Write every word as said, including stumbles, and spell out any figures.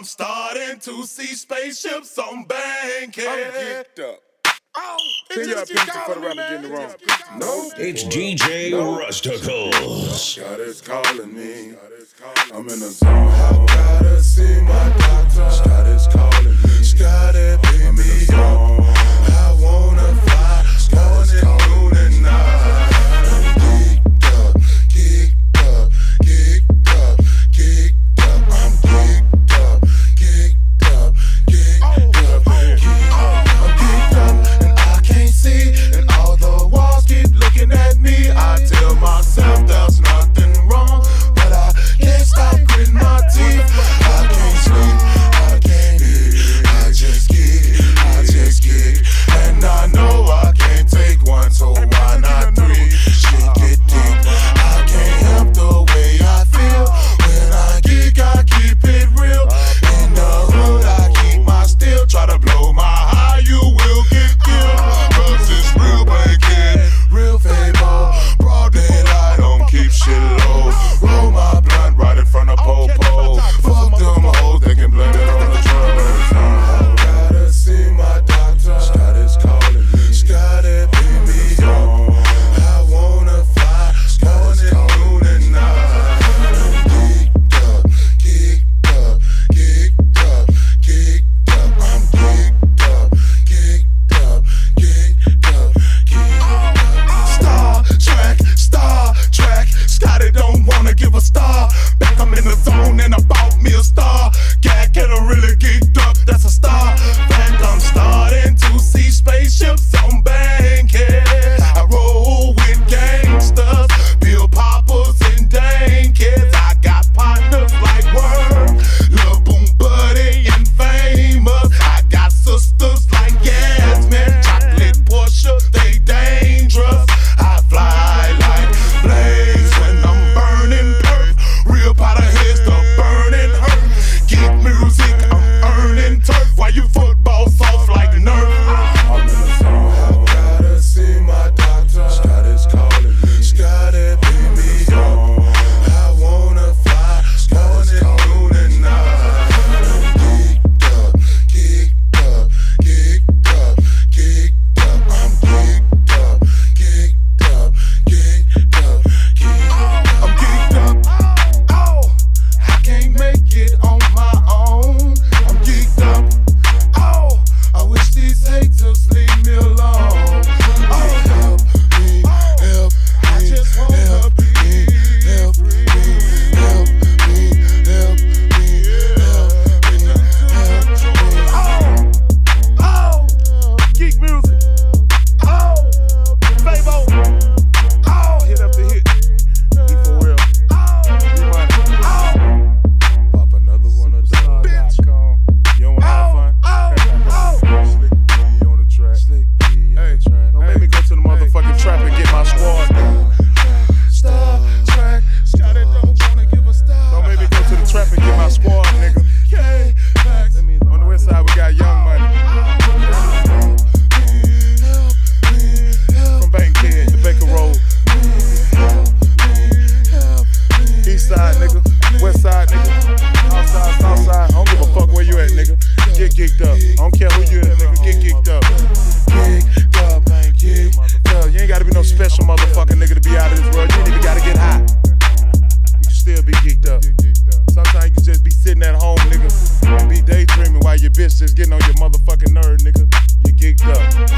starting to see spaceships on Bankhead. I'm geeked up. Oh, Send your picture for the rapper getting it wrong. No. It's D J no. Rusticles. God is calling me. I'm in the zone. I gotta see my doctor. God is calling me. Scotty, baby. I'm in the zone. I wanna fly. God is calling me now. Myself, there's nothing wrong, but I can't stop gritting my teeth. I can't sleep, I can't eat, I just geek, I just geek. And I know I can't take one, so why not three? Shit get deep, I can't help the way I feel. When I geek, I keep it real. In the hood, I keep my steel. Try to blow my high, you will get killed. Cause it's real Bankhead, real Fable. Broad daylight, don't keep shit low. Roll my blunt right in front of Popo. Fuck them hoes, they can blame it on the drugs. I gotta see my doctor. Scott is calling me. Scotty, baby, I wanna fly. Scott is calling now. Geeked up, geeked up, geeked up, geeked up. I'm geeked up, geeked up, geeked up, geeked up. Star Trek, Star Trek. Scotty don't wanna give a star. Back I'm in the zone and I bought me a star. Gag get a really geeked up, that's a star. Fact I'm starting to see spaceships on Bankhead. I roll with gangsters, Bill Poppers and dang kids. I got partners like Word, Lil Boom Buddy and Famous. I got sisters like Yasmin, Chocolate Portia, they dangerous. I fly like blaze when I'm burning perp. Real powder heads, the burning hurt. Geek music, I'm earning turf. Why you football soft like Nerf? I'm in the zone. I gotta see my doctor. Scott is calling me. Scotty, baby, I wanna fly. Scott is calling now. Geeked up, geeked up, geeked up, geeked up. I'm geeked up, geeked up, geeked up, geeked up. I'm geeked up. Oh, I can't make it on my own. I'm geeked up. Oh, I wish these haters leave me alone. Oh, help me, help me, I just wanna help me, help me, help me, help me, help me, help me. Oh, oh, geek music. Oh, Fabo. Oh, hit up the hit. Be for real. Be money. Oh, pop another one of those. Bitch. You don't wanna have fun? Oh, oh, Slick B on the track. Slick B on the track. Don't make me go to the motherfucking trap and get my squad. Star Trek. Scotty don't wanna give a star. Don't make me go to the trap and get my squad, nigga. On the west side we got Young Money. From Bankhead to Baker Road. East side, nigga. West side, nigga. Outside, south side. I don't give a fuck where you at, nigga. Get geeked up. I don't care who you at, nigga. Get geeked up. Geeked up, geeked up. You ain't gotta be no special motherfucking nigga to be out of this world. You ain't even gotta get high. You can still be geeked up. Sometimes you can just be sitting at home, nigga, and be daydreaming while your bitch just getting on your motherfucking nerve, nigga. You geeked up.